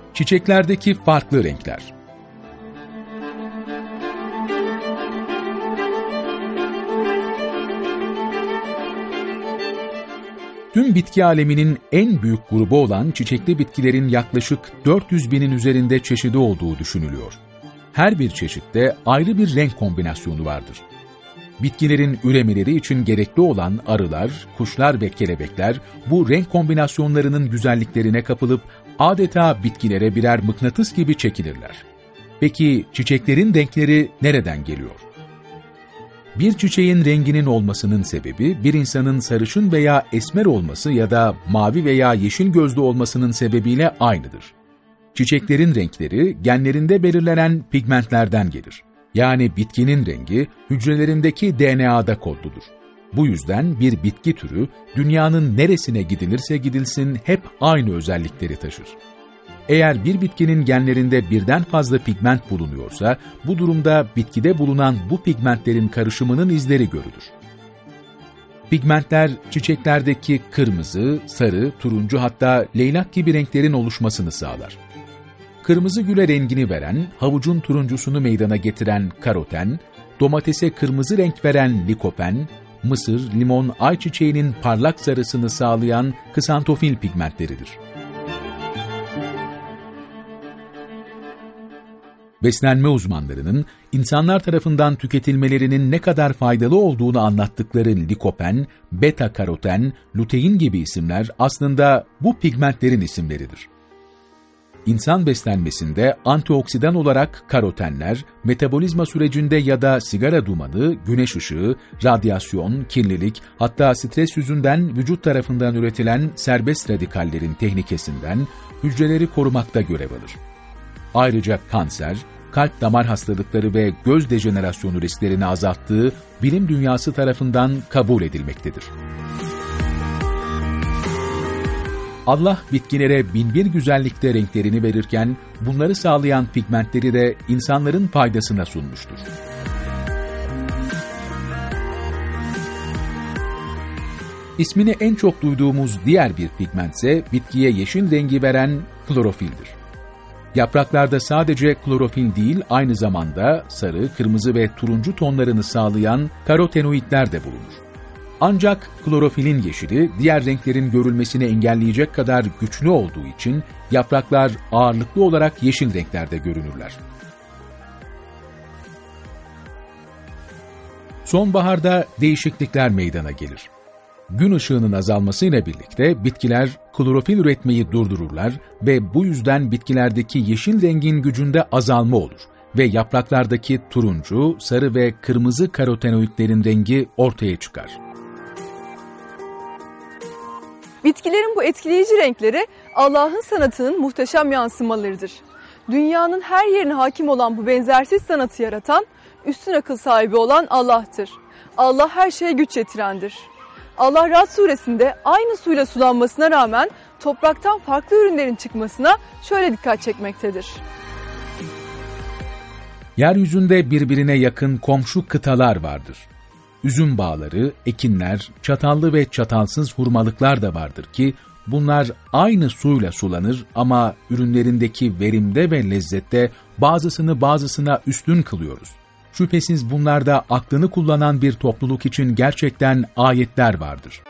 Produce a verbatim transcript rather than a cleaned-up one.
Çiçeklerdeki farklı renkler. Tüm bitki aleminin en büyük grubu olan çiçekli bitkilerin yaklaşık dört yüz binin üzerinde çeşidi olduğu düşünülüyor. Her bir çeşitte ayrı bir renk kombinasyonu vardır. Bitkilerin üremeleri için gerekli olan arılar, kuşlar ve kelebekler bu renk kombinasyonlarının güzelliklerine kapılıp adeta bitkilere birer mıknatıs gibi çekilirler. Peki çiçeklerin renkleri nereden geliyor? Bir çiçeğin renginin olmasının sebebi, bir insanın sarışın veya esmer olması ya da mavi veya yeşil gözlü olmasının sebebiyle aynıdır. Çiçeklerin renkleri, genlerinde belirlenen pigmentlerden gelir. Yani bitkinin rengi, hücrelerindeki D N A'da kodludur. Bu yüzden bir bitki türü, dünyanın neresine gidilirse gidilsin hep aynı özellikleri taşır. Eğer bir bitkinin genlerinde birden fazla pigment bulunuyorsa, bu durumda bitkide bulunan bu pigmentlerin karışımının izleri görülür. Pigmentler, çiçeklerdeki kırmızı, sarı, turuncu hatta leylak gibi renklerin oluşmasını sağlar. Kırmızı güle rengini veren, havucun turuncusunu meydana getiren karoten, domatese kırmızı renk veren likopen, mısır, limon, ayçiçeğinin parlak sarısını sağlayan ksantofil pigmentleridir. Beslenme uzmanlarının, insanlar tarafından tüketilmelerinin ne kadar faydalı olduğunu anlattıkları likopen, beta-karoten, lutein gibi isimler aslında bu pigmentlerin isimleridir. İnsan beslenmesinde antioksidan olarak karotenler, metabolizma sürecinde ya da sigara dumanı, güneş ışığı, radyasyon, kirlilik, hatta stres yüzünden vücut tarafından üretilen serbest radikallerin tehlikesinden hücreleri korumakta görev alır. Ayrıca kanser, kalp damar hastalıkları ve göz dejenerasyonu risklerini azalttığı bilim dünyası tarafından kabul edilmektedir. Allah bitkilere binbir güzellikte renklerini verirken, bunları sağlayan pigmentleri de insanların faydasına sunmuştur. İsmini en çok duyduğumuz diğer bir pigmentse, bitkiye yeşil rengi veren klorofildir. Yapraklarda sadece klorofil değil, aynı zamanda sarı, kırmızı ve turuncu tonlarını sağlayan karotenoidler de bulunur. Ancak klorofilin yeşili, diğer renklerin görülmesini engelleyecek kadar güçlü olduğu için yapraklar ağırlıklı olarak yeşil renklerde görünürler. Sonbaharda değişiklikler meydana gelir. Gün ışığının azalmasıyla birlikte bitkiler klorofil üretmeyi durdururlar ve bu yüzden bitkilerdeki yeşil rengin gücünde azalma olur ve yapraklardaki turuncu, sarı ve kırmızı karotenoidlerin rengi ortaya çıkar. Bitkilerin bu etkileyici renkleri Allah'ın sanatının muhteşem yansımalarıdır. Dünyanın her yerine hakim olan bu benzersiz sanatı yaratan, üstün akıl sahibi olan Allah'tır. Allah her şeye güç yetirendir. Allah Ra'd suresinde aynı suyla sulanmasına rağmen topraktan farklı ürünlerin çıkmasına şöyle dikkat çekmektedir. Yeryüzünde birbirine yakın komşu kıtalar vardır. Üzüm bağları, ekinler, çatallı ve çatalsız hurmalıklar da vardır ki, bunlar aynı suyla sulanır ama ürünlerindeki verimde ve lezzette bazısını bazısına üstün kılıyoruz. Şüphesiz bunlarda aklını kullanan bir topluluk için gerçekten ayetler vardır.